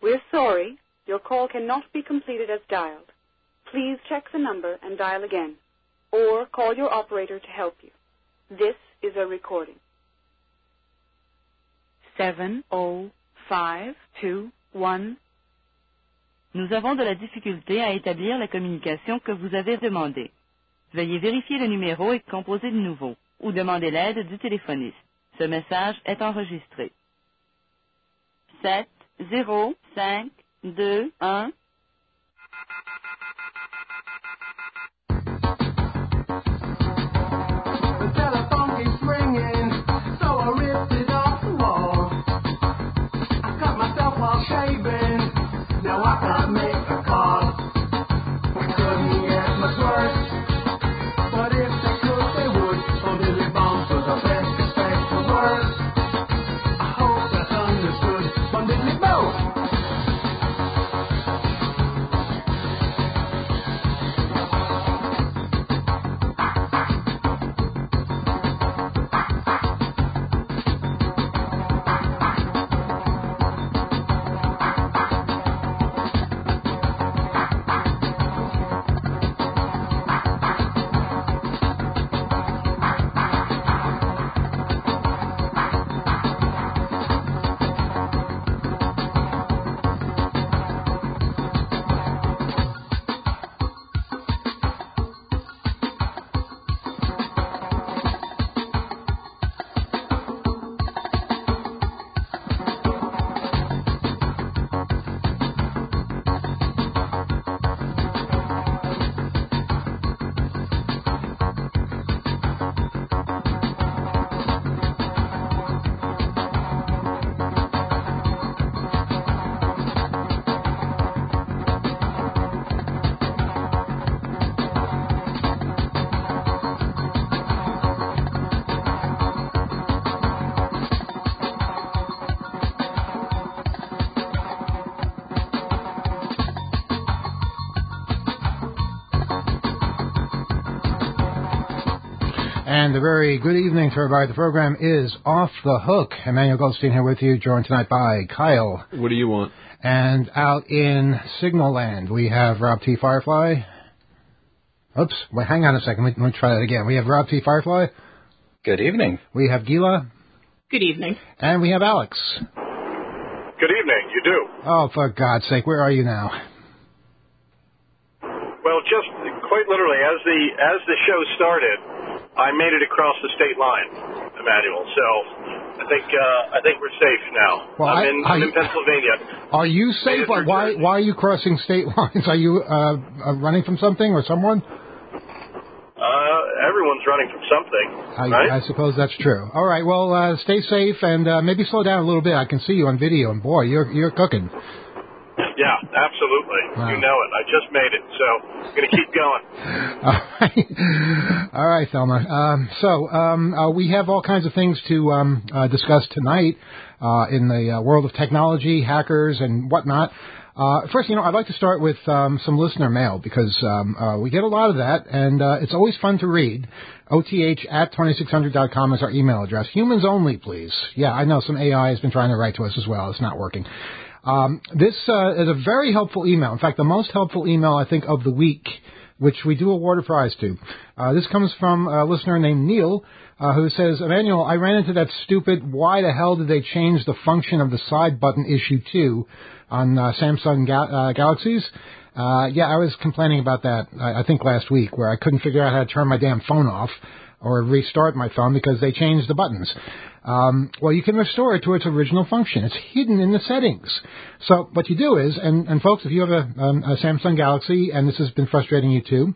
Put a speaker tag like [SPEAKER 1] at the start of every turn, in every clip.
[SPEAKER 1] We're sorry. Your call cannot be completed as dialed. Please check the number and dial again, or call your operator to help you. This is a recording. 70521.
[SPEAKER 2] Nous avons de la difficulté à établir la communication que vous avez demandée. Veuillez vérifier le numéro et composer de nouveau, ou demander l'aide du téléphoniste. Ce message est enregistré. 70521.
[SPEAKER 3] And a very good evening to everybody. The program is Off the Hook. Emmanuel Goldstein here with you, joined tonight by Kyle.
[SPEAKER 4] What do you want?
[SPEAKER 3] And out in Signal Land, we have Rob T. Firefly. Oops, wait, hang on a second. Let me try that again. We have Rob T. Firefly.
[SPEAKER 5] Good evening.
[SPEAKER 3] We have Gila.
[SPEAKER 6] Good evening.
[SPEAKER 3] And we have Alex.
[SPEAKER 7] Good evening. You do.
[SPEAKER 3] Oh, for God's sake, where are you now?
[SPEAKER 7] Well, just quite literally, as the show started, I made it across the state line, Emmanuel. So I think we're safe now.
[SPEAKER 3] Well,
[SPEAKER 7] I'm in Pennsylvania.
[SPEAKER 3] Are you safe? Why are you crossing state lines? Are you running from something or someone?
[SPEAKER 7] Everyone's running from something, right?
[SPEAKER 3] I suppose that's true. All right. Well, stay safe and maybe slow down a little bit. I can see you on video, and boy, you're cooking.
[SPEAKER 7] Yeah, absolutely. Wow. You know it. I just made it, so I'm going to keep going.
[SPEAKER 3] All right, Thelma. So we have all kinds of things to discuss tonight in the world of technology, hackers, and whatnot. First, I'd like to start with some listener mail because we get a lot of that, and it's always fun to read. OTH@2600.com is our email address. Humans only, please. Yeah, I know some AI has been trying to write to us as well. It's not working. This is a very helpful email. In fact, the most helpful email, I think, of the week, which we do award a prize to. This comes from a listener named Neil, who says, Emmanuel, I ran into that stupid, why the hell did they change the function of the side button issue 2 on Samsung Galaxies? Yeah, I was complaining about that, I think, last week, where I couldn't figure out how to turn my damn phone off or restart my phone because they changed the buttons. Well, you can restore it to its original function. It's hidden in the settings. So what you do is, and folks, if you have a Samsung Galaxy and this has been frustrating you too,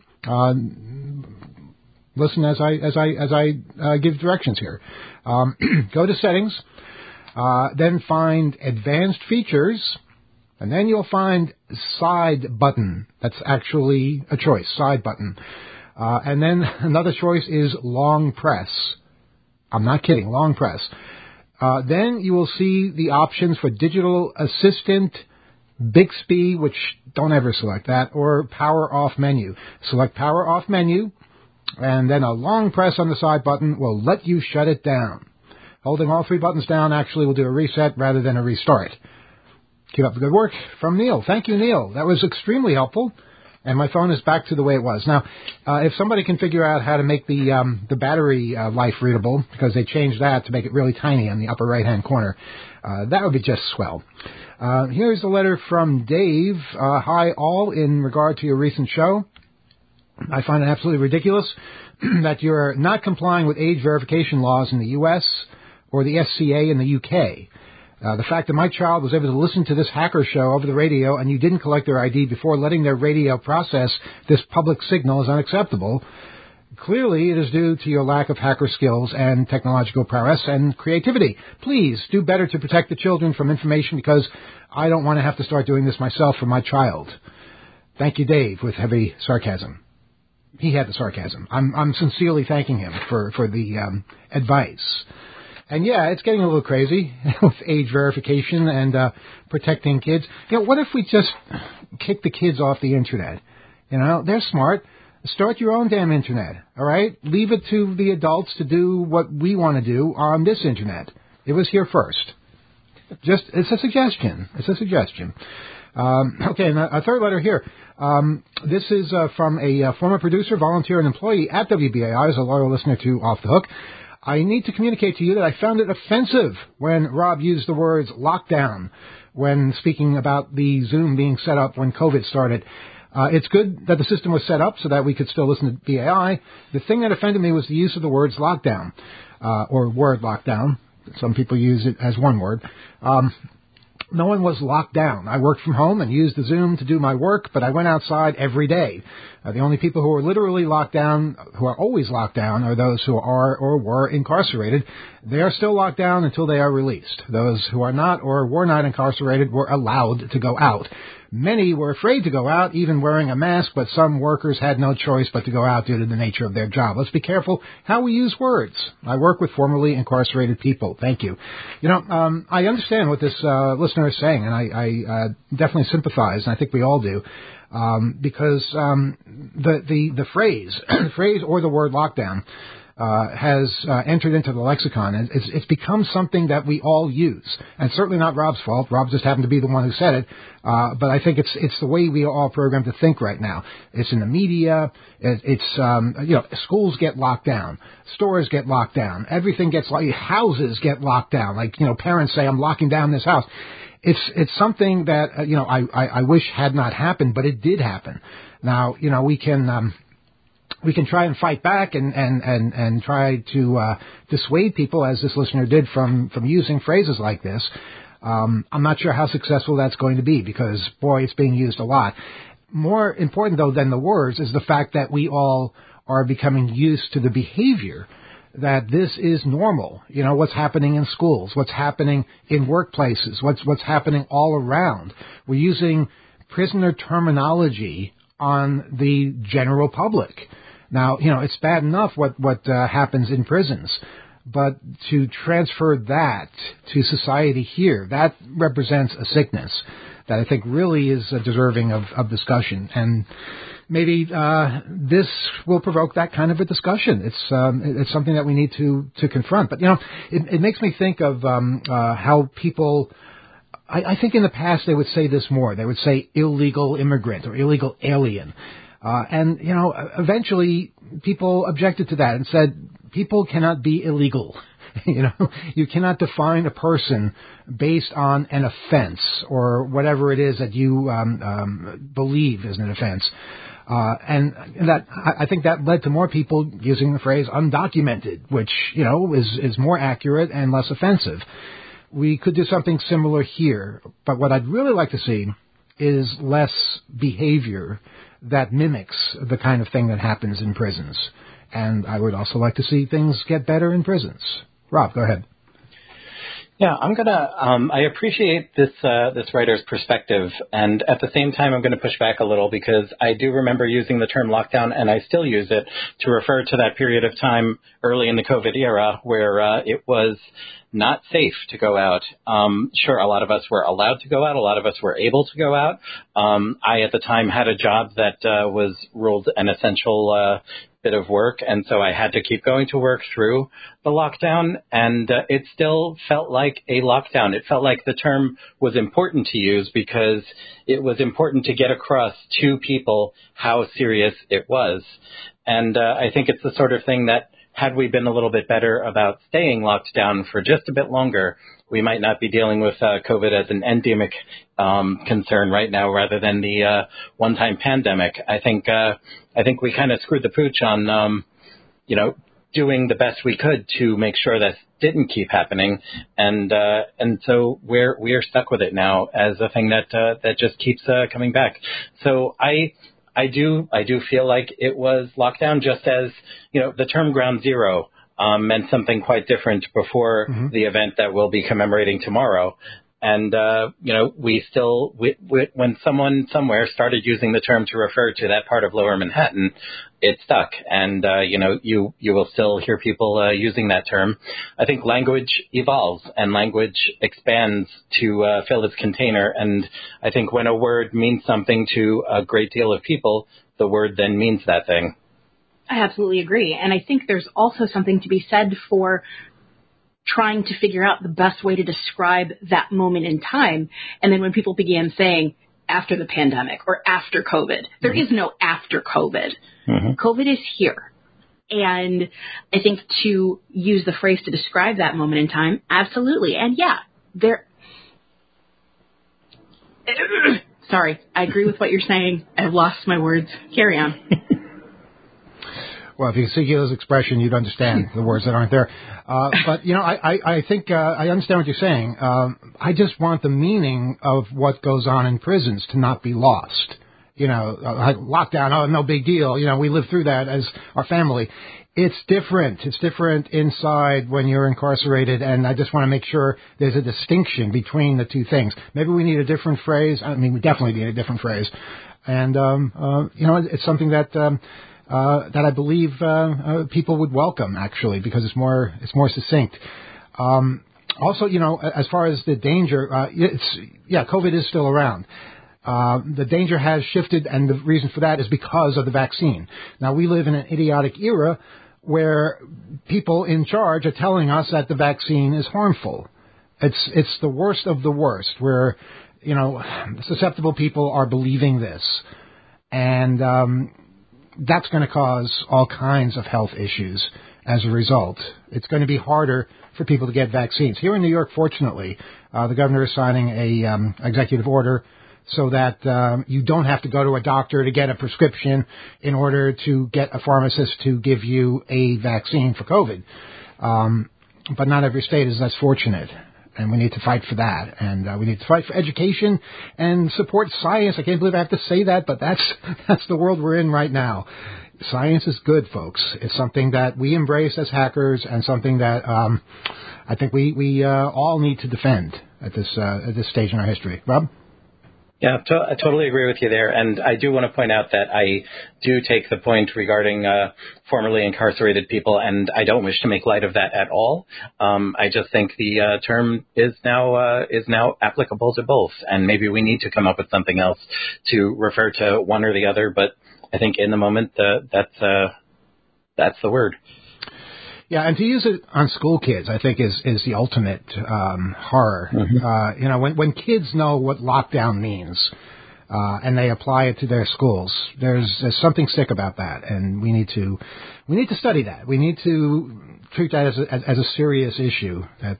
[SPEAKER 3] listen as I give directions here. Go to settings, then find advanced features, and then you'll find side button. That's actually a choice, side button. And then another choice is long press. I'm not kidding, long press. Then you will see the options for Digital Assistant, Bixby, which don't ever select that, or Power Off Menu. Select Power Off Menu, and then a long press on the side button will let you shut it down. Holding all three buttons down actually will do a reset rather than a restart. Keep up the good work from Neil. Thank you, Neil. That was extremely helpful. And my phone is back to the way it was. Now, if somebody can figure out how to make the battery life readable, because they changed that to make it really tiny in the upper right-hand corner, that would be just swell. Here's a letter from Dave. Hi, all. In regard to your recent show, I find it absolutely ridiculous that you're not complying with age verification laws in the U.S. or the SCA in the U.K. The fact that my child was able to listen to this hacker show over the radio and you didn't collect their ID before letting their radio process this public signal is unacceptable. Clearly, it is due to your lack of hacker skills and technological prowess and creativity. Please do better to protect the children from information, because I don't want to have to start doing this myself for my child. Thank you, Dave, with heavy sarcasm. He had the sarcasm. I'm sincerely thanking him for the advice. And yeah, it's getting a little crazy with age verification and protecting kids. You know, what if we just kick the kids off the internet? You know, they're smart. Start your own damn internet, all right? Leave it to the adults to do what we want to do on this internet. It was here first. It's a suggestion. Okay, and a third letter here. This is from a former producer, volunteer, and employee at WBAI, as a loyal listener to Off the Hook. I need to communicate to you that I found it offensive when Rob used the words lockdown when speaking about the Zoom being set up when COVID started. It's good that the system was set up so that we could still listen to BAI. The thing that offended me was the use of the words lockdown, or word lockdown. Some people use it as one word. No one was locked down. I worked from home and used the Zoom to do my work, but I went outside every day. The only people who are literally locked down, who are always locked down, are those who are or were incarcerated. They are still locked down until they are released. Those who are not or were not incarcerated were allowed to go out. Many were afraid to go out, even wearing a mask, but some workers had no choice but to go out due to the nature of their job. Let's be careful how we use words. I work with formerly incarcerated people. Thank you. You know, I understand what this listener is saying, and I definitely sympathize, and I think we all do, because the phrase or the word lockdown has entered into the lexicon. It's become something that we all use, and certainly not Rob's fault. Rob just happened to be the one who said it. But I think it's the way we are all programmed to think right now. It's in the media. Schools get locked down, stores get locked down, everything gets houses get locked down. Like, parents say, "I'm locking down this house." It's something that I wish had not happened, but it did happen. Now, we can try and fight back and try to dissuade people, as this listener did, from using phrases like this. I'm not sure how successful that's going to be, because, boy, it's being used a lot. More important, though, than the words is the fact that we all are becoming used to the behavior, that this is normal. What's happening in schools, what's happening in workplaces, what's happening all around. We're using prisoner terminology on the general public. Now, it's bad enough what happens in prisons, but to transfer that to society here, that represents a sickness that I think really is deserving of discussion. And maybe this will provoke that kind of a discussion. It's something that we need to confront. But, it makes me think of how people... I think in the past they would say this more. They would say illegal immigrant or illegal alien. And eventually people objected to that and said, people cannot be illegal. You cannot define a person based on an offense or whatever it is that you believe is an offense. And that, I think that led to more people using the phrase undocumented, which, is more accurate and less offensive. We could do something similar here, but what I'd really like to see is less behavior that mimics the kind of thing that happens in prisons. And I would also like to see things get better in prisons. Rob, go ahead.
[SPEAKER 4] Yeah, I'm gonna. I appreciate this writer's perspective, and at the same time, I'm going to push back a little, because I do remember using the term lockdown, and I still use it to refer to that period of time early in the COVID era where it was not safe to go out. Sure, a lot of us were allowed to go out. A lot of us were able to go out. I, at the time, had a job that was ruled an essential bit of work, and so I had to keep going to work through the lockdown, and it still felt like a lockdown. It felt like the term was important to use because it was important to get across to people how serious it was. And I think it's the sort of thing that, had we been a little bit better about staying locked down for just a bit longer, we might not be dealing with COVID as an endemic concern right now rather than the one-time pandemic. I think we kind of screwed the pooch on, doing the best we could to make sure that didn't keep happening. And so we are stuck with it now as a thing that just keeps coming back. So I do feel like it was lockdown, just as, the term ground zero meant something quite different before the event that we'll be commemorating tomorrow. And, when someone somewhere started using the term to refer to that part of Lower Manhattan, it stuck. And, you will still hear people using that term. I think language evolves and language expands to fill its container. And I think when a word means something to a great deal of people, the word then means that thing.
[SPEAKER 5] I absolutely agree. And I think there's also something to be said for trying to figure out the best way to describe that moment in time. And then when people began saying after the pandemic or after COVID, there is no after COVID. COVID is here. And I think to use the phrase to describe that moment in time, absolutely. And yeah, sorry, I agree with what you're saying. I've lost my words. Carry on.
[SPEAKER 3] Well, if you could see Gila's expression, you'd understand the words that aren't there. But, I think I understand what you're saying. I just want the meaning of what goes on in prisons to not be lost. Lockdown, oh, no big deal. We lived through that as our family. It's different. It's different inside when you're incarcerated, and I just want to make sure there's a distinction between the two things. Maybe we need a different phrase. I mean, we definitely need a different phrase. And, it's something that I believe people would welcome, actually, because it's more succinct. Also, as far as the danger, COVID is still around. The danger has shifted, and the reason for that is because of the vaccine. Now, we live in an idiotic era where people in charge are telling us that the vaccine is harmful. It's the worst of the worst, where, susceptible people are believing this. And that's going to cause all kinds of health issues as a result. It's going to be harder for people to get vaccines. Here in New York, fortunately, the governor is signing a executive order so that you don't have to go to a doctor to get a prescription in order to get a pharmacist to give you a vaccine for COVID. But not every state is as fortunate. And we need to fight for that. And we need to fight for education and support science. I can't believe I have to say that, but that's the world we're in right now. Science is good, folks. It's something that we embrace as hackers, and something that I think we all need to defend at this stage in our history. Rob?
[SPEAKER 4] Yeah, I totally agree with you there. And I do want to point out that I do take the point regarding formerly incarcerated people, and I don't wish to make light of that at all. I just think the term is now applicable to both, and maybe we need to come up with something else to refer to one or the other. But I think in the moment, that's the word.
[SPEAKER 3] Yeah, and to use it on school kids, I think is the ultimate horror. When kids know what lockdown means, and they apply it to their schools, there's something sick about that, and we need to study that. We need to treat that as a serious issue that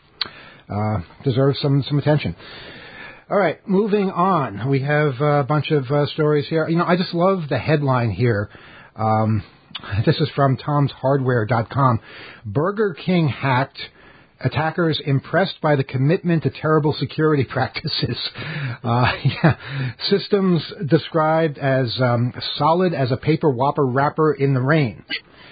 [SPEAKER 3] deserves some attention. All right, moving on. We have a bunch of stories here. I just love the headline here. This is from tomshardware.com. Burger King hacked. Attackers impressed by the commitment to terrible security practices. Systems described as solid as a paper Whopper wrapper in the rain.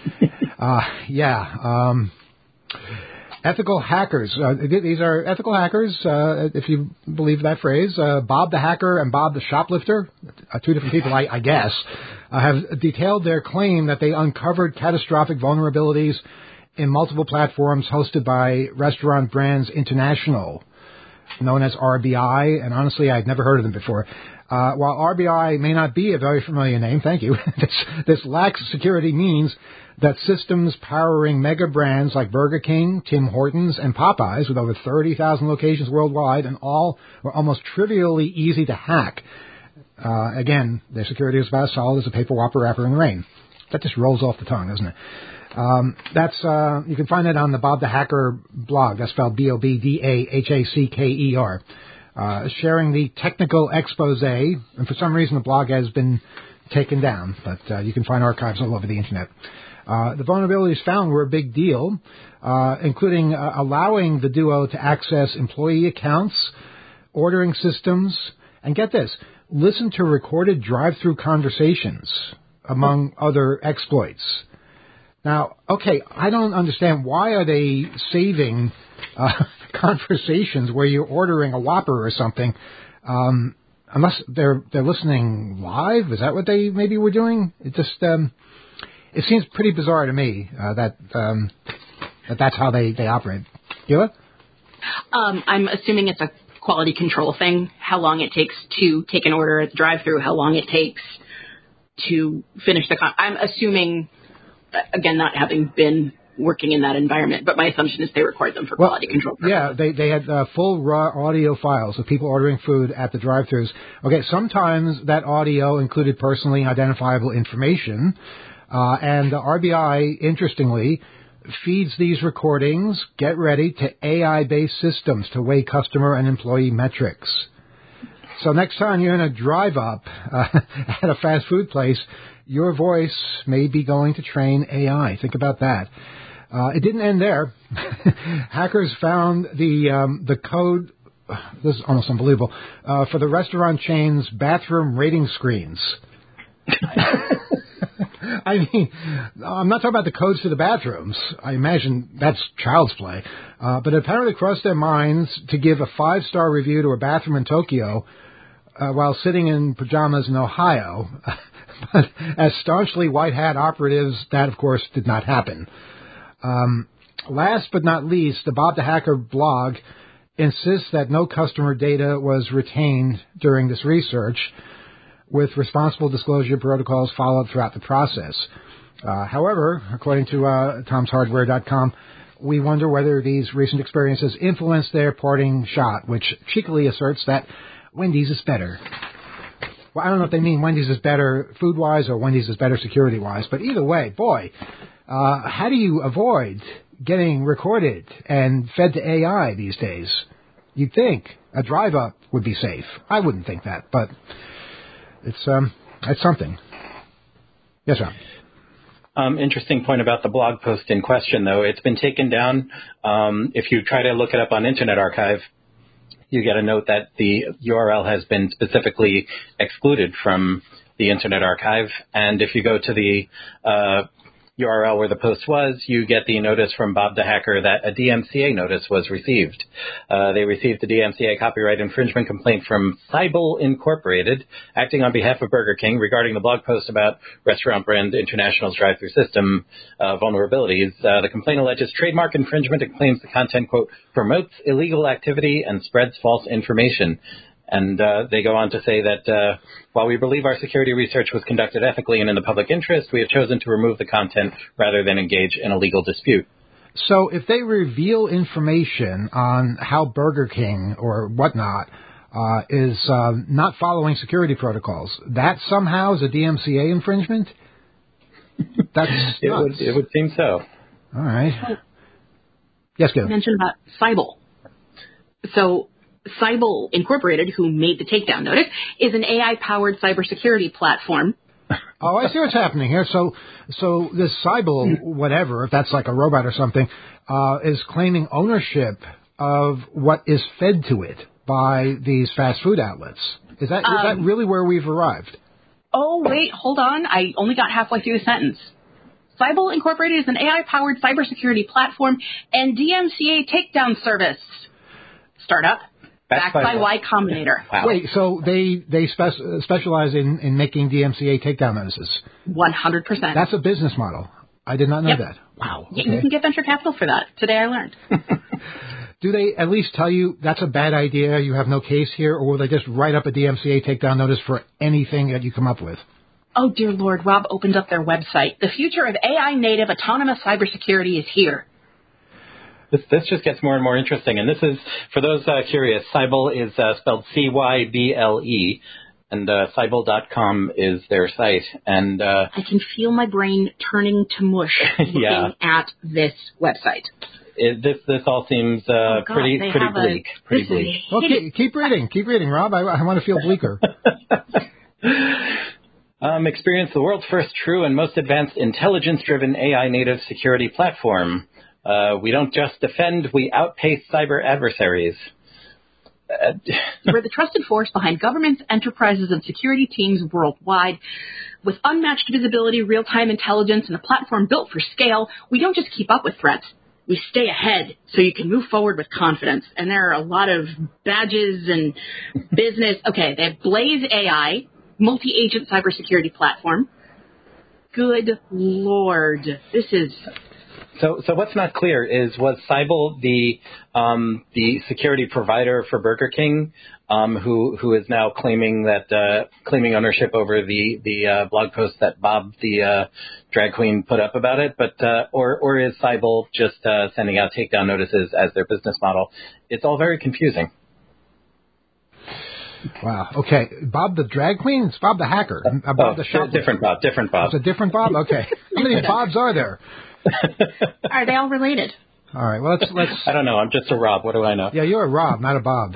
[SPEAKER 3] Ethical hackers. These are ethical hackers, if you believe that phrase. Bob the hacker and Bob the shoplifter, two different people, I guess, have detailed their claim that they uncovered catastrophic vulnerabilities in multiple platforms hosted by Restaurant Brands International. known as RBI, and honestly, I'd never heard of them before. While RBI may not be a very familiar name, thank you, this lax security means that systems powering mega brands like Burger King, Tim Hortons, and Popeyes, with over 30,000 locations worldwide, and all were almost trivially easy to hack. Again, their security is about as solid as a paper whopper wrapper in the rain. That just rolls off the tongue, doesn't it? You can find it on the Bob the Hacker blog. That's spelled BOBDAHACKER. Sharing the technical expose, and for some reason the blog has been taken down, but you can find archives all over the internet. The vulnerabilities found were a big deal, including allowing the duo to access employee accounts, ordering systems, and get this, listen to recorded drive-through conversations, among other exploits. Now, okay, I don't understand. Why are they saving conversations where you're ordering a Whopper or something, unless they're listening live? Is that what they maybe were doing? It just it seems pretty bizarre to me that's how they operate. Gila?
[SPEAKER 5] I'm assuming it's a quality control thing. How long it takes to take an order at the drive-thru? How long it takes to finish the? I'm assuming, again, not having been working in that environment, but my assumption is they record them for quality control purposes.
[SPEAKER 3] Yeah, they had full raw audio files of people ordering food at the drive-thrus. Okay, sometimes that audio included personally identifiable information, and the RBI, interestingly, feeds these recordings, get ready, to AI-based systems to weigh customer and employee metrics. So next time you're in a drive-up at a fast food place, your voice may be going to train AI. Think about that. It didn't end there. Hackers found the code, this is almost unbelievable, for the restaurant chain's bathroom rating screens. I mean, I'm not talking about the codes to the bathrooms. I imagine that's child's play. But it apparently crossed their minds to give a 5-star review to a bathroom in Tokyo while sitting in pajamas in Ohio. But as staunchly white hat operatives, that, of course, did not happen. Last but not least, the Bob the Hacker blog insists that no customer data was retained during this research, with responsible disclosure protocols followed throughout the process. However, according to tomshardware.com, we wonder whether these recent experiences influenced their parting shot, which cheekily asserts that Wendy's is better. Well, I don't know if they mean Wendy's is better food-wise or Wendy's is better security-wise, but either way, boy, how do you avoid getting recorded and fed to AI these days? You'd think a drive-up would be safe. I wouldn't think that, but it's something. Yes, Rob.
[SPEAKER 4] Interesting point about the blog post in question, though. It's been taken down. If you try to look it up on Internet Archive, you get a note that the URL has been specifically excluded from the Internet Archive. And if you go to the URL where the post was, you get the notice from Bob the Hacker that a DMCA notice was received. They received a DMCA copyright infringement complaint from Cybel Incorporated, acting on behalf of Burger King, regarding the blog post about Restaurant Brand International's drive-thru system vulnerabilities. The complaint alleges trademark infringement and claims the content, quote, promotes illegal activity and spreads false information. And they go on to say that while we believe our security research was conducted ethically and in the public interest, we have chosen to remove the content rather than engage in a legal dispute.
[SPEAKER 3] So if they reveal information on how Burger King or whatnot is not following security protocols, that somehow is a DMCA infringement? That's
[SPEAKER 4] it would seem so.
[SPEAKER 3] All right. Yes, go.
[SPEAKER 5] You mentioned about Cybel. So Cybel Incorporated, who made the takedown notice, is an AI-powered cybersecurity platform.
[SPEAKER 3] Oh, I see what's happening here. So this Cybel, whatever, if that's like a robot or something, is claiming ownership of what is fed to it by these fast food outlets. Is that really where we've arrived?
[SPEAKER 5] Oh, wait, hold on. I only got halfway through the sentence. Cybel Incorporated is an AI-powered cybersecurity platform and DMCA takedown service. Startup. Backed by Y Combinator.
[SPEAKER 3] Wow. Wait, so they specialize in making DMCA takedown notices?
[SPEAKER 5] 100%.
[SPEAKER 3] That's a business model. I did not know that. Wow.
[SPEAKER 5] Okay.
[SPEAKER 3] Yeah,
[SPEAKER 5] you can get venture capital for that. Today I learned.
[SPEAKER 3] do they at least tell you that's a bad idea, you have no case here, or will they just write up a DMCA takedown notice for anything that you come up with?
[SPEAKER 5] Oh, dear Lord, Rob opened up their website. The future of AI-native autonomous cybersecurity is here.
[SPEAKER 4] This just gets more and more interesting. And this is, for those curious, Cyble is spelled C-Y-B-L-E, and Cyble.com is their site. And
[SPEAKER 5] I can feel my brain turning to mush looking at this website.
[SPEAKER 4] This all seems pretty bleak. Pretty bleak.
[SPEAKER 3] Well, keep reading, Rob. I want to feel bleaker.
[SPEAKER 4] Experience the world's first true and most advanced intelligence-driven AI-native security platform. We don't just defend, we outpace cyber adversaries.
[SPEAKER 5] We're the trusted force behind governments, enterprises, and security teams worldwide. With unmatched visibility, real-time intelligence, and a platform built for scale, we don't just keep up with threats. We stay ahead so you can move forward with confidence. And there are a lot of badges and business. Okay, they have Blaze AI, multi-agent cybersecurity platform. Good Lord. This is...
[SPEAKER 4] So what's not clear is, was Cyble the security provider for Burger King, who is now claiming ownership over the blog post that Bob, the drag queen, put up about it, but or is Cyble just sending out takedown notices as their business model? It's all very confusing.
[SPEAKER 3] Wow. Okay. Bob the drag queen? It's Bob the hacker. Bob the shop.
[SPEAKER 4] Different Bob.
[SPEAKER 3] It's a different Bob? Okay. How many Bobs are there?
[SPEAKER 5] Are they all related?
[SPEAKER 3] All right. Well, let's.
[SPEAKER 4] I don't know. I'm just a Rob. What do I know?
[SPEAKER 3] Yeah, you're a Rob, not a Bob.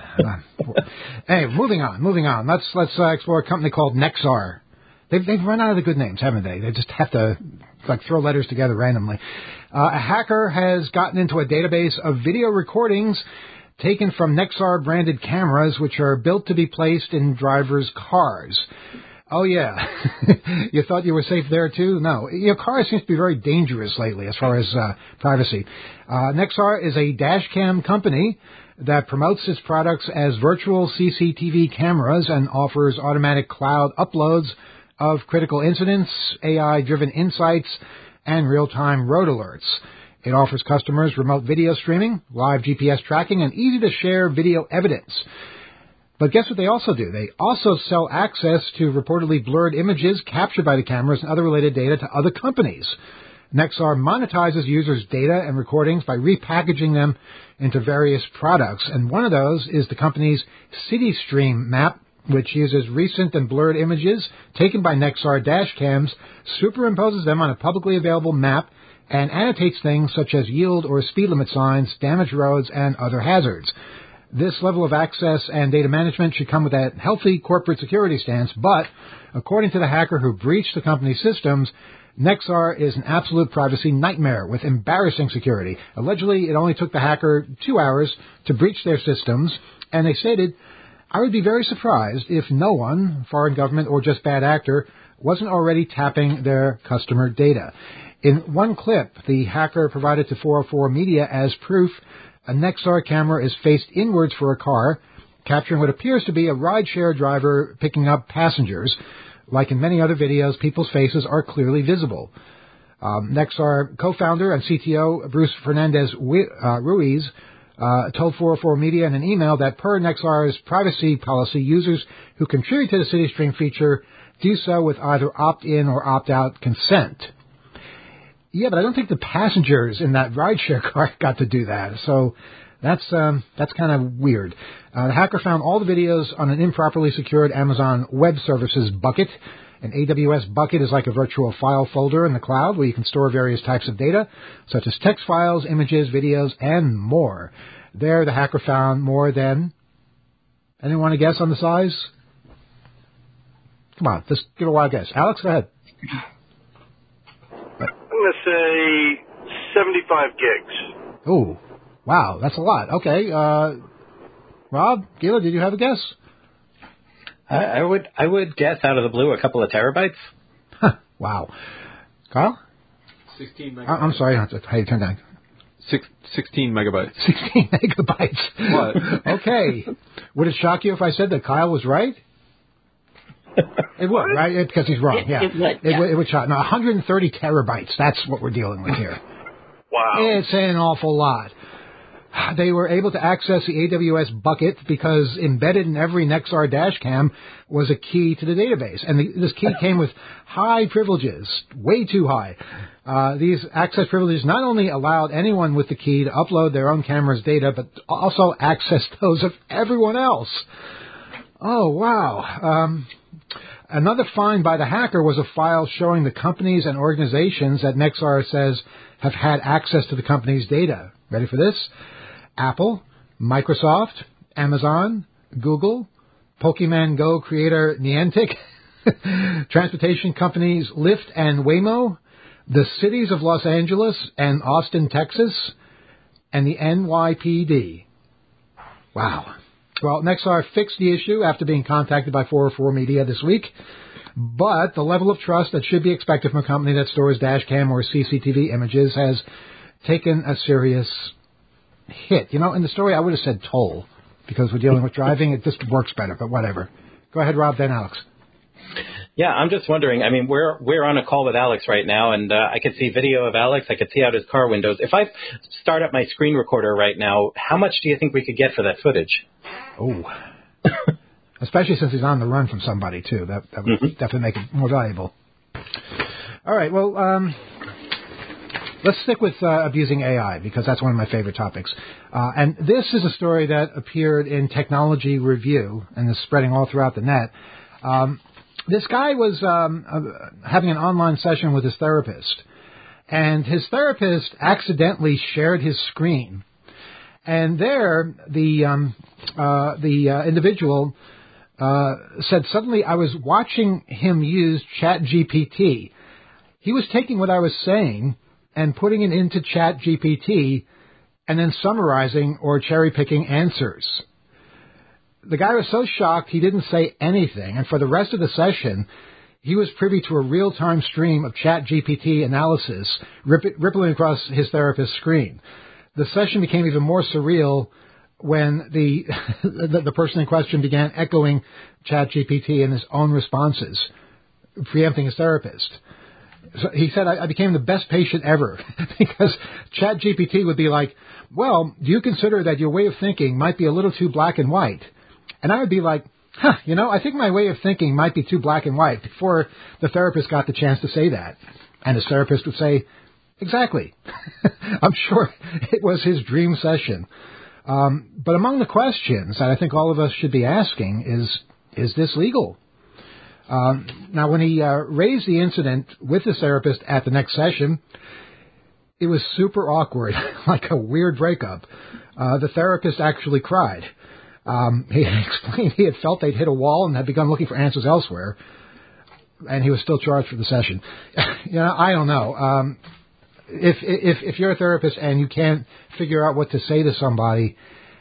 [SPEAKER 3] Hey, moving on. Let's explore a company called Nexar. They've run out of the good names, haven't they? They just have to throw letters together randomly. A hacker has gotten into a database of video recordings taken from Nexar branded cameras, which are built to be placed in drivers' cars. Oh, yeah. You thought you were safe there, too? No. Cars seems to be very dangerous lately as far as privacy. Nexar is a dash cam company that promotes its products as virtual CCTV cameras and offers automatic cloud uploads of critical incidents, AI-driven insights, and real-time road alerts. It offers customers remote video streaming, live GPS tracking, and easy-to-share video evidence. But guess what they also do? They also sell access to reportedly blurred images captured by the cameras and other related data to other companies. Nexar monetizes users' data and recordings by repackaging them into various products. And one of those is the company's CityStream map, which uses recent and blurred images taken by Nexar dash cams, superimposes them on a publicly available map, and annotates things such as yield or speed limit signs, damaged roads, and other hazards. This level of access and data management should come with a healthy corporate security stance, but according to the hacker who breached the company's systems, Nexar is an absolute privacy nightmare with embarrassing security. Allegedly, it only took the hacker 2 hours to breach their systems, and they stated, "I would be very surprised if no one, foreign government or just bad actor, wasn't already tapping their customer data." In one clip, the hacker provided to 404 Media as proof a Nexar camera is faced inwards for a car, capturing what appears to be a rideshare driver picking up passengers. Like in many other videos, people's faces are clearly visible. Nexar co-founder and CTO Bruce Fernandez Ruiz told 404 Media in an email that per Nexar's privacy policy, users who contribute to the CityStream feature do so with either opt-in or opt-out consent. Yeah, but I don't think the passengers in that rideshare car got to do that. So that's kind of weird. The hacker found all the videos on an improperly secured Amazon Web Services bucket. An AWS bucket is like a virtual file folder in the cloud where you can store various types of data, such as text files, images, videos, and more. There, the hacker found more than... Anyone want to guess on the size? Come on, just give a wild guess. Alex, go ahead.
[SPEAKER 7] I'm going to say 75 gigs.
[SPEAKER 3] Oh, wow, that's a lot. Okay, Rob, Gila, did you have a guess?
[SPEAKER 4] I would guess out of the blue a couple of terabytes.
[SPEAKER 3] Wow. Carl?
[SPEAKER 6] 16 megabytes.
[SPEAKER 3] I'm sorry, I had to turn down.
[SPEAKER 6] 16 megabytes.
[SPEAKER 3] 16 megabytes.
[SPEAKER 6] What?
[SPEAKER 3] Okay. Would it shock you if I said that Kyle was right? It would, right? Because he's wrong. Yeah. It would shock. No, 130 terabytes. That's what we're dealing with here.
[SPEAKER 7] Wow.
[SPEAKER 3] It's an awful lot. They were able to access the AWS bucket because embedded in every Nexar dashcam was a key to the database. And this key came with high privileges, way too high. These access privileges not only allowed anyone with the key to upload their own camera's data, but also access those of everyone else. Oh, wow. Another find by the hacker was a file showing the companies and organizations that Nexar says have had access to the company's data. Ready for this? Apple, Microsoft, Amazon, Google, Pokemon Go creator Niantic, transportation companies Lyft and Waymo, the cities of Los Angeles and Austin, Texas, and the NYPD. Wow. Well, Nexar fixed the issue after being contacted by 404 Media this week, but the level of trust that should be expected from a company that stores dashcam or CCTV images has taken a serious hit. You know, in the story I would have said toll, because we're dealing with driving. It just works better, but whatever. Go ahead, Rob, then Alex.
[SPEAKER 4] Yeah, I'm just wondering, I mean, we're on a call with Alex right now, and I could see video of Alex. I could see out his car windows. If I start up my screen recorder right now, how much do you think we could get for that footage?
[SPEAKER 3] Oh, especially since he's on the run from somebody, too. That would definitely make it more valuable. All right, well, let's stick with abusing AI, because that's one of my favorite topics. And this is a story that appeared in Technology Review and is spreading all throughout the net. This guy was having an online session with his therapist, and his therapist accidentally shared his screen. And there, the individual said, suddenly I was watching him use ChatGPT. He was taking what I was saying and putting it into ChatGPT and then summarizing or cherry-picking answers. The guy was so shocked he didn't say anything, and for the rest of the session, he was privy to a real-time stream of ChatGPT analysis rippling across his therapist's screen. The session became even more surreal when the person in question began echoing ChatGPT in his own responses, preempting his therapist. So he said, I became the best patient ever, because ChatGPT would be like, well, do you consider that your way of thinking might be a little too black and white? And I would be like, I think my way of thinking might be too black and white, before the therapist got the chance to say that. And his therapist would say, exactly. I'm sure it was his dream session. But among the questions that I think all of us should be asking is this legal? Now, when he raised the incident with his therapist at the next session, it was super awkward, like a weird breakup. The therapist actually cried. He explained he had felt they'd hit a wall and had begun looking for answers elsewhere, and he was still charged for the session. I don't know. If you're a therapist and you can't figure out what to say to somebody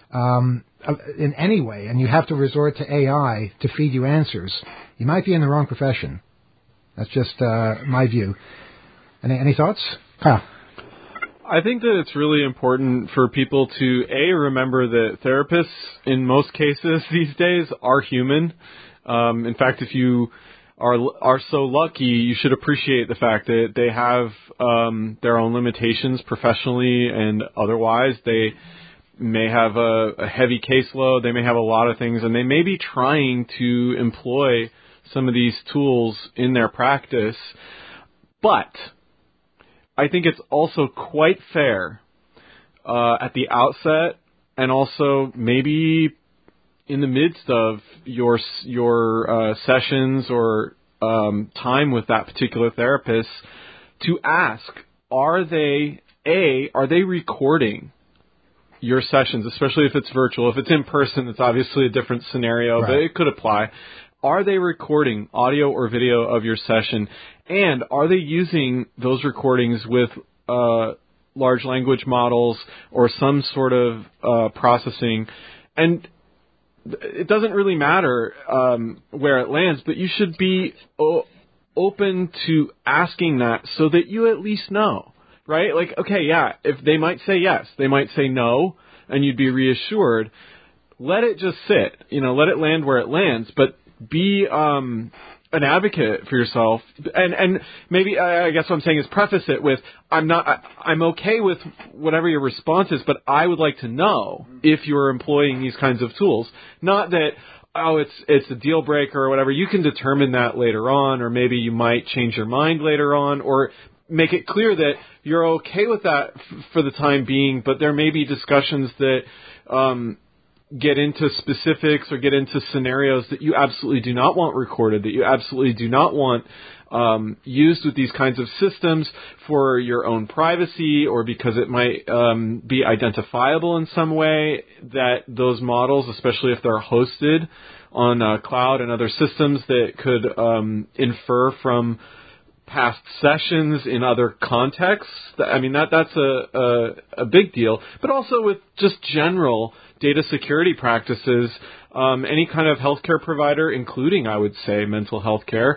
[SPEAKER 3] in any way, and you have to resort to AI to feed you answers, you might be in the wrong profession. That's just my view. Any thoughts? Kyle?
[SPEAKER 6] I think that it's really important for people to, remember that therapists, in most cases these days, are human. In fact, if you are so lucky, you should appreciate the fact that they have their own limitations professionally and otherwise. They may have a heavy caseload. They may have a lot of things, and they may be trying to employ some of these tools in their practice. But I think it's also quite fair at the outset, and also maybe in the midst of your sessions or time with that particular therapist, to ask, are they recording your sessions, especially if it's virtual? If it's in person, it's obviously a different scenario, right, but it could apply. Are they recording audio or video of your session? And are they using those recordings with large language models or some sort of processing? And it doesn't really matter where it lands, but you should be open to asking that so that you at least know, right? Like, okay, yeah, if they might say yes, they might say no, and you'd be reassured. Let it just sit, let it land where it lands, but be an advocate for yourself, and maybe I guess what I'm saying is preface it with I'm okay with whatever your response is, but I would like to know if you're employing these kinds of tools. Not that it's a deal breaker or whatever. You can determine that later on, or maybe you might change your mind later on, or make it clear that you're okay with that for the time being, but there may be discussions that get into specifics or get into scenarios that you absolutely do not want recorded, that you absolutely do not want used with these kinds of systems for your own privacy, or because it might be identifiable in some way, that those models, especially if they're hosted on cloud and other systems, that could infer from past sessions in other contexts. I mean, that's a big deal. But also with just general data security practices, any kind of healthcare provider, including, I would say, mental health care,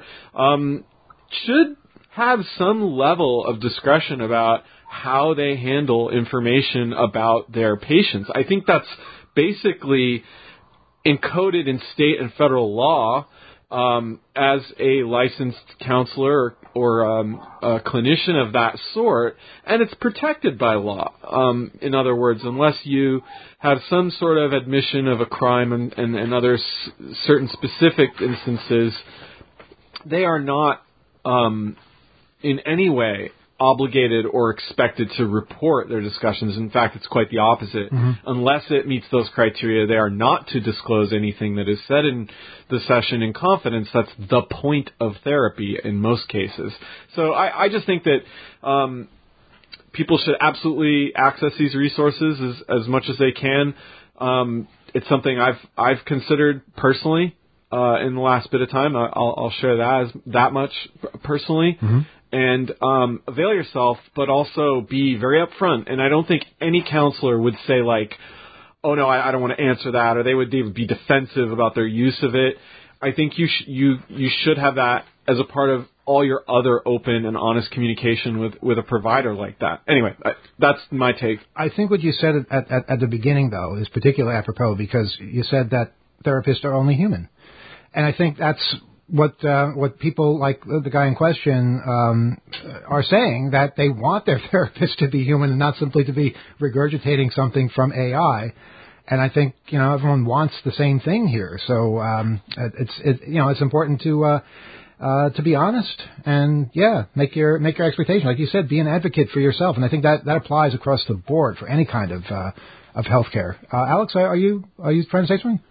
[SPEAKER 6] should have some level of discretion about how they handle information about their patients. I think that's basically encoded in state and federal law. As a licensed counselor or a clinician of that sort, and it's protected by law. In other words, unless you have some sort of admission of a crime and other certain specific instances, they are not in any way obligated or expected to report their discussions. In fact, it's quite the opposite. Unless it meets those criteria, they are not to disclose anything that is said in the session in confidence. That's the point of therapy in most cases. So I just think that people should absolutely access these resources as much as they can. It's something I've considered personally in the last bit of time. I'll share that as that much personally. And avail yourself, but also be very upfront. And I don't think any counselor would say, like, oh, no, I don't want to answer that, or they would be defensive about their use of it. I think you should have that as a part of all your other open and honest communication with a provider like that. Anyway, that's my take.
[SPEAKER 3] I think what you said at the beginning, though, is particularly apropos, because you said that therapists are only human. And I think that's what people like the guy in question are saying, that they want their therapist to be human and not simply to be regurgitating something from AI. And I think everyone wants the same thing here. So it's important to be honest and make your expectation, like you said, be an advocate for yourself. And I think that applies across the board for any kind of healthcare. Alex, are you trying to say something?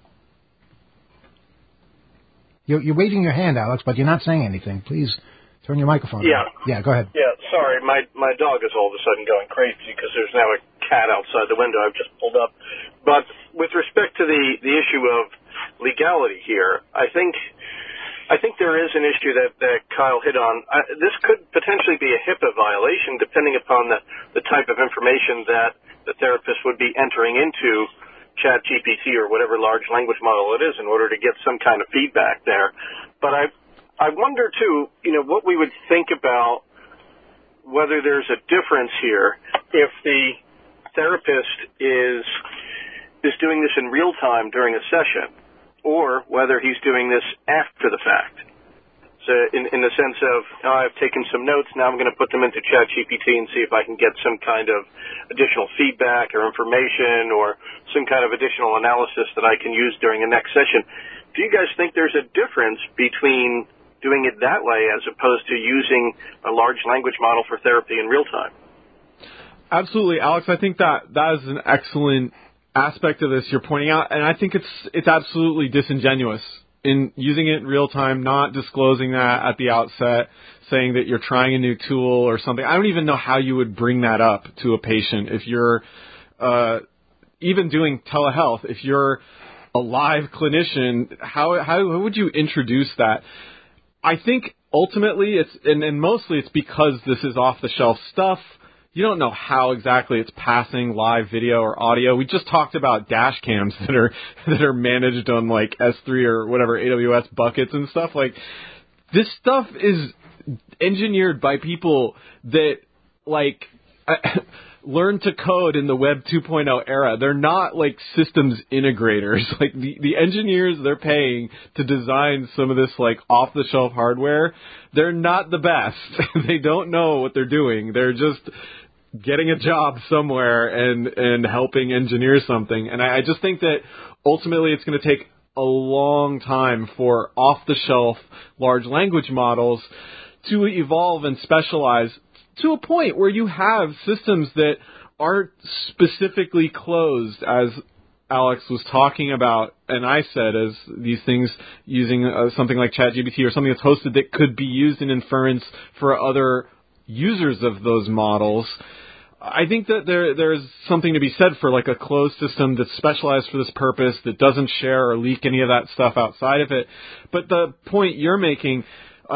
[SPEAKER 3] You're waving your hand, Alex, but you're not saying anything. Please turn your microphone on. Yeah, go ahead.
[SPEAKER 7] Yeah, sorry. My dog is all of a sudden going crazy because there's now a cat outside the window. I've just pulled up. But with respect to the issue of legality here, I think there is an issue that Kyle hit on. This could potentially be a HIPAA violation depending upon the type of information that the therapist would be entering into ChatGPT or whatever large language model it is in order to get some kind of feedback there. But I wonder, too, what we would think about whether there's a difference here if the therapist is doing this in real time during a session or whether he's doing this after the fact. So in the sense of, I've taken some notes, now I'm going to put them into ChatGPT and see if I can get some kind of additional feedback or information or some kind of additional analysis that I can use during the next session. Do you guys think there's a difference between doing it that way as opposed to using a large language model for therapy in real time?
[SPEAKER 6] Absolutely, Alex. I think that is an excellent aspect of this you're pointing out, and I think it's absolutely disingenuous in using it in real time, not disclosing that at the outset, saying that you're trying a new tool or something. I don't even know how you would bring that up to a patient if you're even doing telehealth. If you're a live clinician, how would you introduce that? I think ultimately and mostly it's because this is off-the-shelf stuff. You don't know how exactly it's passing live video or audio. We just talked about dash cams that are managed on like S3 or whatever AWS buckets and stuff. Like, this stuff is engineered by people that like learn to code in the Web 2.0 era. They're not like systems integrators. Like the engineers they're paying to design some of this like off-the-shelf hardware, they're not the best. They don't know what they're doing. They're just getting a job somewhere and helping engineer something. And I just think that ultimately it's going to take a long time for off-the-shelf large language models to evolve and specialize to a point where you have systems that aren't specifically closed, as Alex was talking about, and I said, as these things using something like ChatGPT or something that's hosted that could be used in inference for other users of those models. I think that there's something to be said for like a closed system that's specialized for this purpose, that doesn't share or leak any of that stuff outside of it. But the point you're making,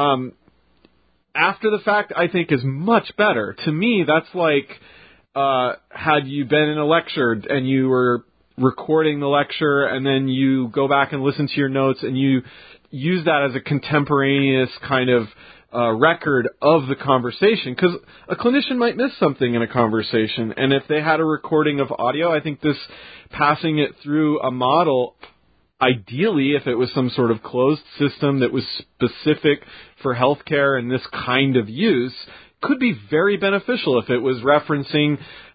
[SPEAKER 6] after the fact, I think is much better. To me, that's like had you been in a lecture and you were recording the lecture and then you go back and listen to your notes and you use that as a contemporaneous kind of record of the conversation. Because a clinician might miss something in a conversation, and if they had a recording of audio, I think this passing it through a model, ideally, if it was some sort of closed system that was specific for healthcare and this kind of use, could be very beneficial if it was referencing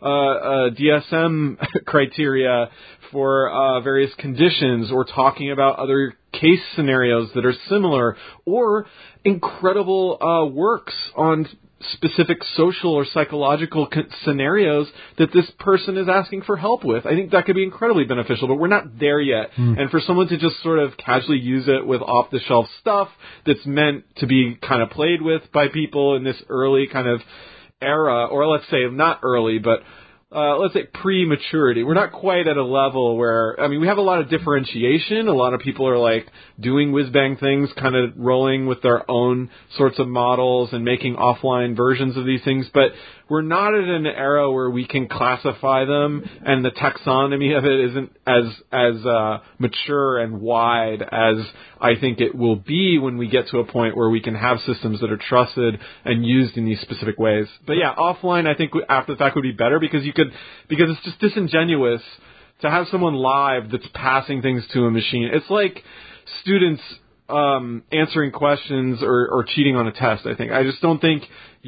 [SPEAKER 6] DSM criteria for various conditions, or talking about other case scenarios that are similar, or incredible works on specific social or psychological scenarios that this person is asking for help with. I think that could be incredibly beneficial, but we're not there yet. And for someone to just sort of casually use it with off-the-shelf stuff that's meant to be kind of played with by people in this early kind of era, or let's say not early, but let's say prematurity. We're not quite at a level where, I mean, we have a lot of differentiation. A lot of people are like doing whiz-bang things, kind of rolling with their own sorts of models and making offline versions of these things. But we're not at an era where we can classify them, and the taxonomy of it isn't as mature and wide as I think it will be when we get to a point where we can have systems that are trusted and used in these specific ways. But yeah, offline I think after the fact would be better, because it's just disingenuous to have someone live that's passing things to a machine. It's like students answering questions or cheating on a test, I think. I just don't think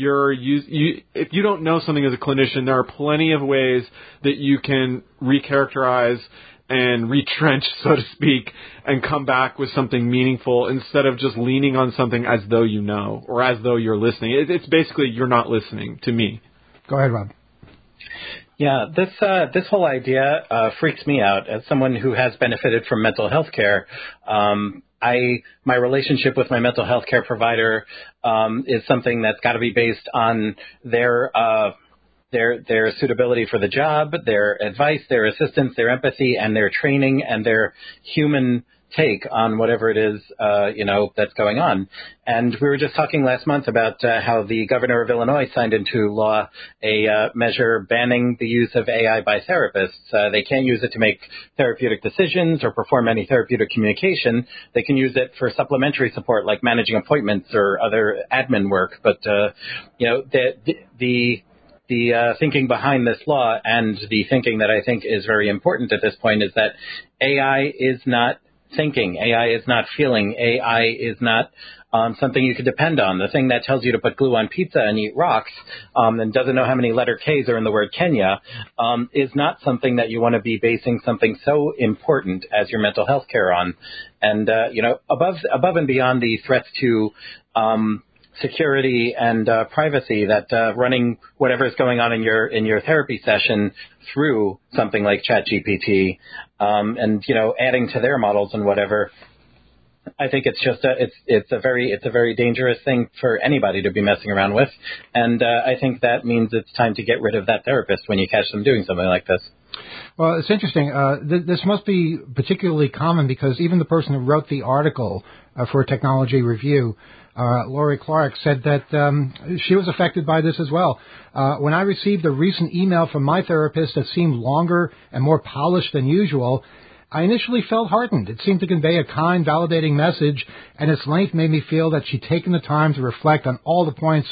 [SPEAKER 6] if you don't know something as a clinician, there are plenty of ways that you can recharacterize and retrench, so to speak, and come back with something meaningful instead of just leaning on something as though you know, or as though you're listening. It's basically you're not listening to me.
[SPEAKER 3] Go ahead, Rob.
[SPEAKER 4] Yeah, this whole idea freaks me out as someone who has benefited from mental health care. My relationship with my mental health care provider is something that's got to be based on their suitability for the job, their advice, their assistance, their empathy, and their training, and their human take on whatever it is, that's going on. And we were just talking last month about how the governor of Illinois signed into law a measure banning the use of AI by therapists. They can't use it to make therapeutic decisions or perform any therapeutic communication. They can use it for supplementary support, like managing appointments or other admin work. But, the thinking behind this law, and the thinking that I think is very important at this point, is that AI is not thinking. AI is not feeling. AI is not something you could depend on. The thing that tells you to put glue on pizza and eat rocks and doesn't know how many letter K's are in the word Kenya is not something that you want to be basing something so important as your mental health care on. And, above and beyond the threats to security and privacy that running whatever is going on in your therapy session through something like ChatGPT and adding to their models and whatever, I think it's just it's a very dangerous thing for anybody to be messing around with, and I think that means it's time to get rid of that therapist when you catch them doing something like this.
[SPEAKER 3] Well, it's interesting. This must be particularly common because even the person who wrote the article for Technology Review, Lori Clark, said that she was affected by this as well. When I received a recent email from my therapist that seemed longer and more polished than usual, I initially felt heartened. It seemed to convey a kind, validating message, and its length made me feel that she'd taken the time to reflect on all the points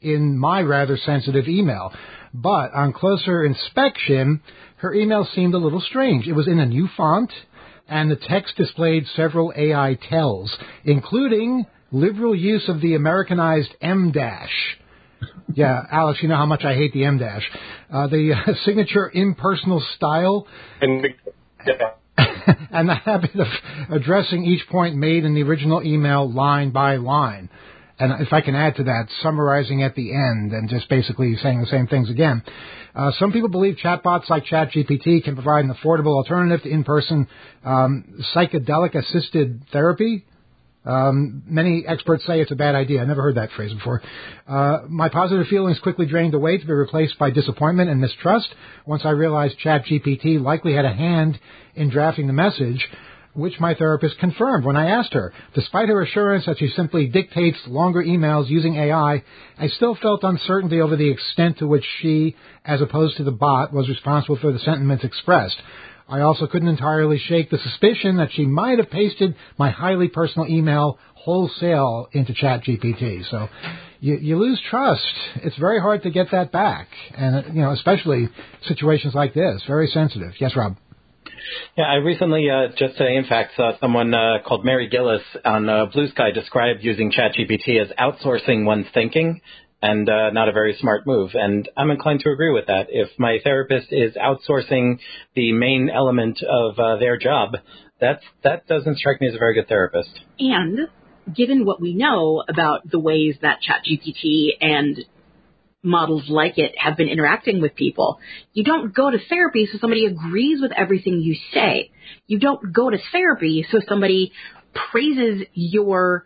[SPEAKER 3] in my rather sensitive email. But on closer inspection, her email seemed a little strange. It was in a new font, and the text displayed several AI tells, including liberal use of the Americanized M-dash. Yeah, Alex, you know how much I hate the M-dash. The signature impersonal style and the habit of addressing each point made in the original email line by line. And if I can add to that, summarizing at the end and just basically saying the same things again. Some people believe chatbots like ChatGPT can provide an affordable alternative to in-person psychedelic-assisted therapy. Many experts say it's a bad idea. I never heard that phrase before. My positive feelings quickly drained away to be replaced by disappointment and mistrust once I realized ChatGPT likely had a hand in drafting the message, which my therapist confirmed when I asked her. Despite her assurance that she simply dictates longer emails using AI, I still felt uncertainty over the extent to which she, as opposed to the bot, was responsible for the sentiments expressed. I also couldn't entirely shake the suspicion that she might have pasted my highly personal email wholesale into ChatGPT. So you lose trust. It's very hard to get that back. And, especially situations like this, very sensitive. Yes, Rob?
[SPEAKER 4] Yeah, I recently just today, in fact, saw someone called Mary Gillis on Blue Sky describe using ChatGPT as outsourcing one's thinking and not a very smart move. And I'm inclined to agree with that. If my therapist is outsourcing the main element of their job, that doesn't strike me as a very good therapist.
[SPEAKER 5] And given what we know about the ways that ChatGPT and models like it have been interacting with people, you don't go to therapy so somebody agrees with everything you say. You don't go to therapy so somebody praises your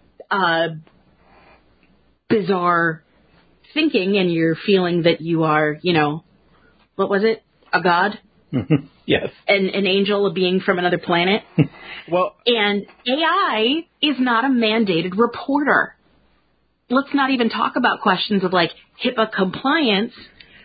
[SPEAKER 5] bizarre thinking and you're feeling that you are, what was it? A god?
[SPEAKER 4] Yes.
[SPEAKER 5] An angel, a being from another planet.
[SPEAKER 6] Well,
[SPEAKER 5] and AI is not a mandated reporter. Let's not even talk about questions of like HIPAA compliance.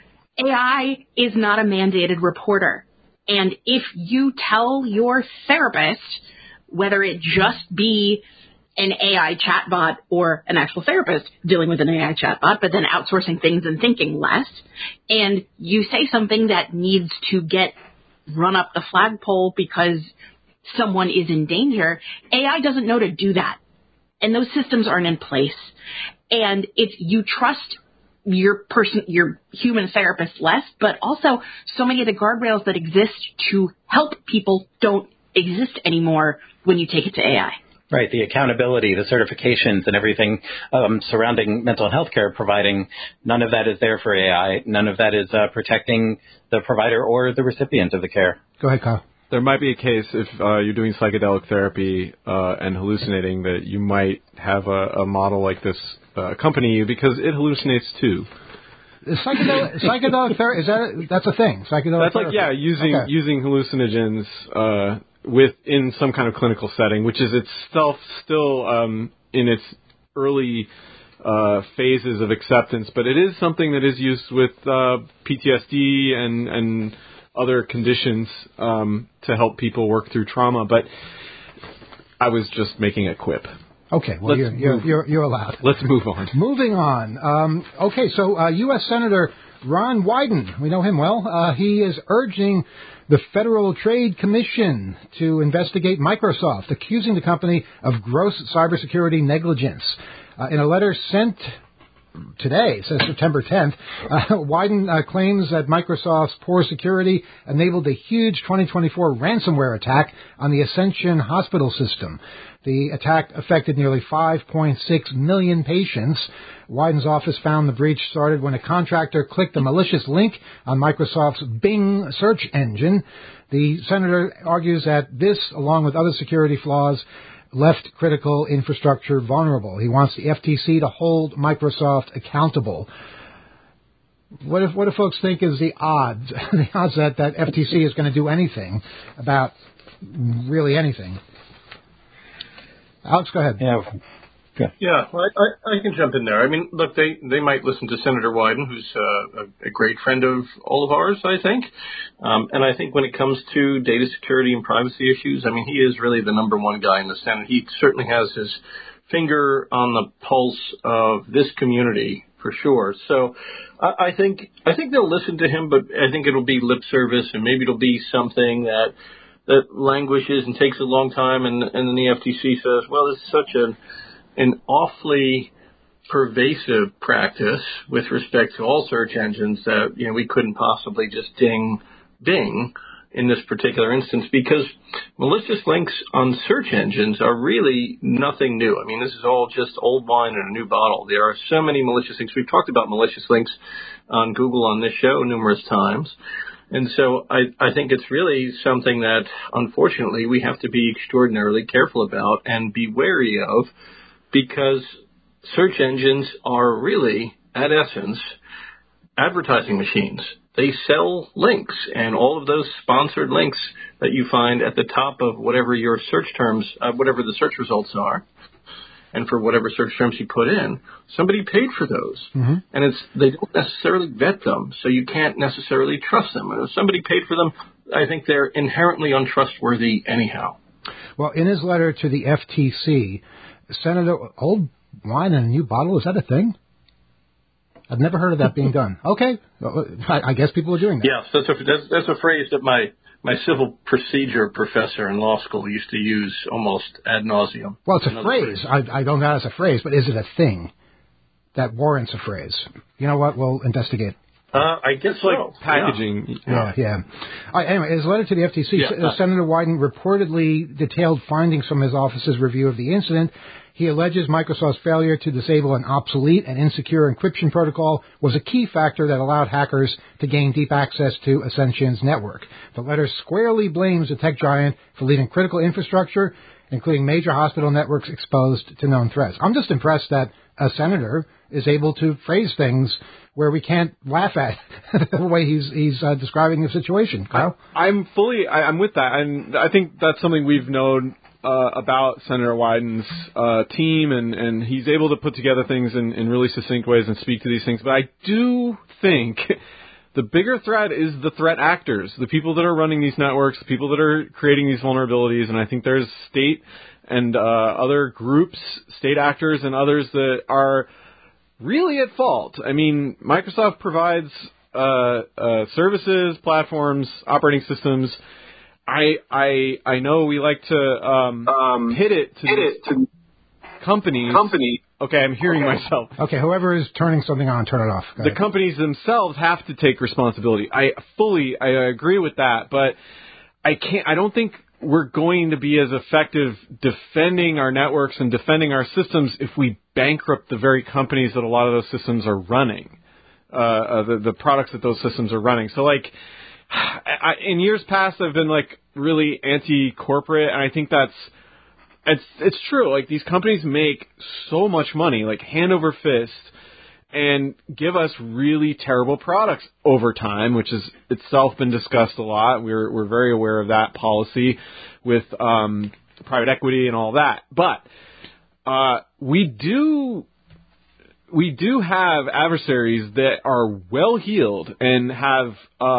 [SPEAKER 5] AI is not a mandated reporter. And if you tell your therapist, whether it just be an AI chatbot or an actual therapist dealing with an AI chatbot, but then outsourcing things and thinking less, and you say something that needs to get run up the flagpole because someone is in danger, AI doesn't know to do that. And those systems aren't in place. And if you trust your human therapist less, but also so many of the guardrails that exist to help people don't exist anymore when you take it to AI.
[SPEAKER 4] Right, the accountability, the certifications, and everything surrounding mental health care providing, none of that is there for AI. None of that is protecting the provider or the recipient of the care.
[SPEAKER 3] Go ahead, Kyle.
[SPEAKER 6] There might be a case if you're doing psychedelic therapy and hallucinating that you might have a model like this accompany you because it hallucinates too.
[SPEAKER 3] Psychedelic therapy, that's a thing. Psychedelic
[SPEAKER 6] therapy. Like, using hallucinogens in some kind of clinical setting, which is itself still in its early phases of acceptance, but it is something that is used with PTSD and other conditions to help people work through trauma. But I was just making a quip.
[SPEAKER 3] Okay, well, you're allowed.
[SPEAKER 6] Let's move on.
[SPEAKER 3] Moving on. Okay, so U.S. Senator Ron Wyden, we know him well. He is urging the Federal Trade Commission to investigate Microsoft, accusing the company of gross cybersecurity negligence. In a letter sent today, it says September 10th, Wyden claims that Microsoft's poor security enabled a huge 2024 ransomware attack on the Ascension hospital system. The attack affected nearly 5.6 million patients. Wyden's office found the breach started when a contractor clicked a malicious link on Microsoft's Bing search engine. The senator argues that this, along with other security flaws, left critical infrastructure vulnerable. He wants the FTC to hold Microsoft accountable. What do folks think is the odds? The odds that FTC is going to do anything about really anything? Alex, go ahead.
[SPEAKER 7] Yeah, well, I can jump in there. I mean, look, they might listen to Senator Wyden, who's a great friend of all of ours, I think. And I think when it comes to data security and privacy issues, I mean, he is really the number one guy in the Senate. He certainly has his finger on the pulse of this community
[SPEAKER 8] for sure. So I think they'll listen to him, but I think it'll be lip service, and maybe it'll be something that languishes and takes a long time, and then the FTC says, well, this is such an awfully pervasive practice with respect to all search engines that, you know, we couldn't possibly just ding in this particular instance, because malicious links on search engines are really nothing new. I mean, this is all just old wine in a new bottle. There are so many malicious links. We've talked about malicious links on Google on this show numerous times. And so I think it's really something that, unfortunately, we have to be extraordinarily careful about and be wary of, because search engines are really, at essence, advertising machines. They sell links, and all of those sponsored links that you find at the top of whatever your search terms, whatever the search results are, and for whatever search terms you put in, somebody paid for those. Mm-hmm. And they don't necessarily vet them, so you can't necessarily trust them. And if somebody paid for them, I think they're inherently untrustworthy anyhow.
[SPEAKER 3] Well, in his letter to the FTC, Senator, old wine in a new bottle, is that a thing? I've never heard of that being done. Okay. I guess people are doing that.
[SPEAKER 8] Yes, that's a phrase that my civil procedure professor in law school used to use almost ad nauseum.
[SPEAKER 3] Well, it's a phrase. I don't know if it's a phrase, but is it a thing that warrants a phrase? You know what? We'll investigate.
[SPEAKER 8] I guess
[SPEAKER 6] it's like packaging.
[SPEAKER 3] Yeah. All right, anyway, his letter to the FTC, Senator Wyden reportedly detailed findings from his office's review of the incident. He alleges Microsoft's failure to disable an obsolete and insecure encryption protocol was a key factor that allowed hackers to gain deep access to Ascension's network. The letter squarely blames the tech giant for leaving critical infrastructure, including major hospital networks, exposed to known threats. I'm just impressed that a senator is able to phrase things where we can't laugh at the way he's describing the situation. Kyle?
[SPEAKER 6] I'm with that, and I think that's something we've known about Senator Wyden's team, and he's able to put together things in really succinct ways and speak to these things. But I do think the bigger threat is the threat actors, the people that are running these networks, the people that are creating these vulnerabilities. And I think there's state and other groups, state actors and others that are really at fault. I mean, Microsoft provides services, platforms, operating systems. I know we like to hit it to companies. Okay, I'm hearing myself.
[SPEAKER 3] Okay, whoever is turning something on, turn it off.
[SPEAKER 6] The companies themselves have to take responsibility. I agree with that, but I don't think we're going to be as effective defending our networks and defending our systems if we bankrupt the very companies that a lot of those systems are running, the products that those systems are running. So, like, in years past, I've been like really anti-corporate, and I think it's true. Like, these companies make so much money, like hand over fist, and give us really terrible products over time, which has itself been discussed a lot. We're very aware of that policy with private equity and all that. But we do have adversaries that are well-heeled and have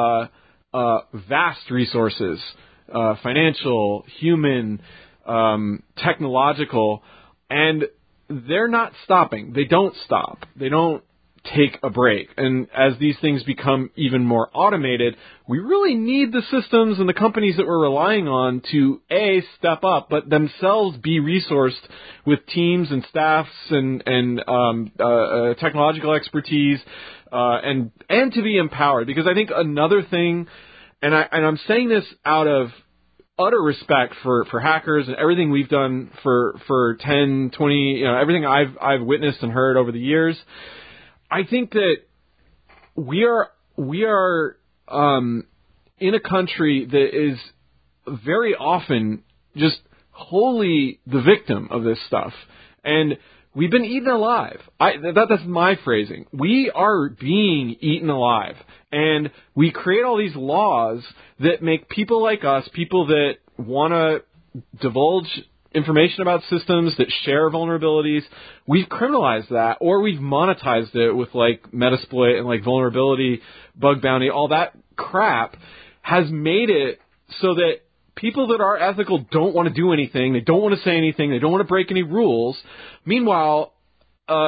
[SPEAKER 6] vast resources, financial, human, technological, and they're not stopping. They don't stop. They don't take a break. And as these things become even more automated, we really need the systems and the companies that we're relying on to, A, step up, but themselves be resourced with teams and staffs and technological expertise, and to be empowered. Because I think another thing, and I'm saying this out of utter respect for hackers and everything we've done for 10, 20, everything I've witnessed and heard over the years. I think that we are in a country that is very often just wholly the victim of this stuff, and we've been eaten alive. That's my phrasing. We are being eaten alive. And we create all these laws that make people like us, people that want to divulge information about systems, that share vulnerabilities, we've criminalized that, or we've monetized it with like Metasploit and like vulnerability, bug bounty, all that crap has made it so that people that are ethical don't want to do anything, they don't want to say anything, they don't want to break any rules. Meanwhile,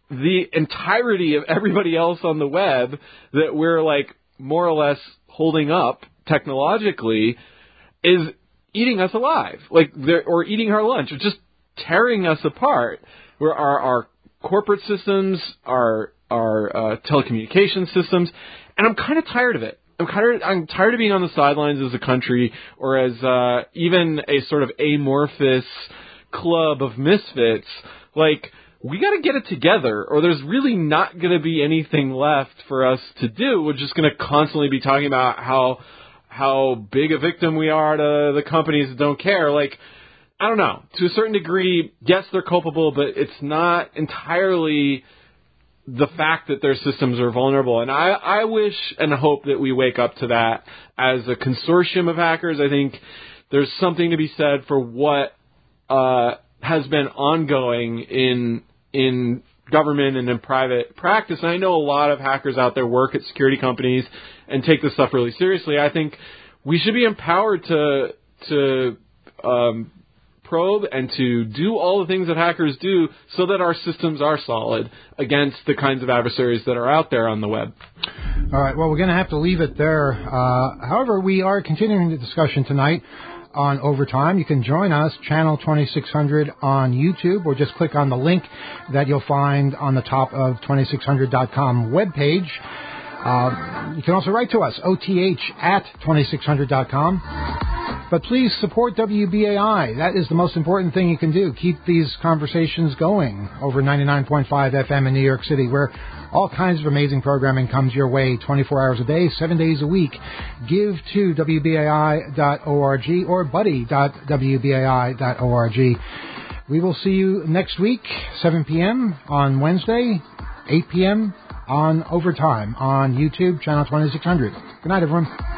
[SPEAKER 6] the entirety of everybody else on the web that we're like more or less holding up technologically is eating us alive, or eating our lunch, or just tearing us apart. Where our corporate systems, our telecommunication systems, and I'm kind of tired of it. I'm tired of being on the sidelines as a country, or as even a sort of amorphous club of misfits. Like, we got to get it together, or there's really not going to be anything left for us to do. We're just going to constantly be talking about how big a victim we are to the companies that don't care. Like, I don't know. To a certain degree, yes, they're culpable, but it's not entirely the fact that their systems are vulnerable. And I wish and hope that we wake up to that as a consortium of hackers. I think there's something to be said for what has been ongoing in government and in private practice. And I know a lot of hackers out there work at security companies and take this stuff really seriously. I think we should be empowered to probe and to do all the things that hackers do so that our systems are solid against the kinds of adversaries that are out there on the web.
[SPEAKER 3] All right, well, we're going to have to leave it there. However, we are continuing the discussion tonight on Overtime. You can join us, Channel 2600 on YouTube, or just click on the link that you'll find on the top of 2600.com webpage. You can also write to us, oth@2600.com. But please support WBAI. That is the most important thing you can do. Keep these conversations going over 99.5 FM in New York City, where all kinds of amazing programming comes your way 24 hours a day, 7 days a week. Give to WBAI.org or buddy.wbai.org. We will see you next week, 7 p.m. on Wednesday, 8 p.m. on Overtime on YouTube, Channel 2600. Good night, everyone.